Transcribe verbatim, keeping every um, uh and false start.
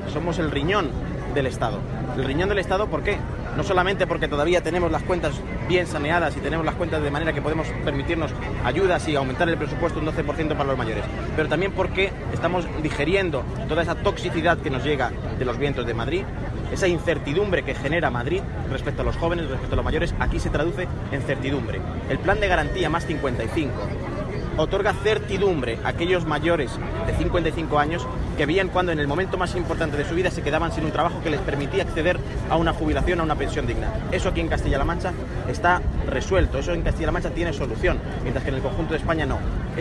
somos el riñón del Estado. El riñón del Estado, ¿por qué? No solamente porque todavía tenemos las cuentas bien saneadas y tenemos las cuentas de manera que podemos permitirnos ayudas y aumentar el presupuesto un doce por ciento para los mayores, pero también porque estamos digeriendo toda esa toxicidad que nos llega de los vientos de Madrid, esa incertidumbre que genera Madrid respecto a los jóvenes, respecto a los mayores, aquí se traduce en certidumbre. El plan de garantía más cincuenta y cinco otorga certidumbre a aquellos mayores de cincuenta y cinco años que veían cuando en el momento más importante de su vida se quedaban sin un trabajo que les permitía acceder a una jubilación, a una pensión digna. Eso aquí en Castilla-La Mancha está resuelto, eso en Castilla-La Mancha tiene solución, mientras que en el conjunto de España no.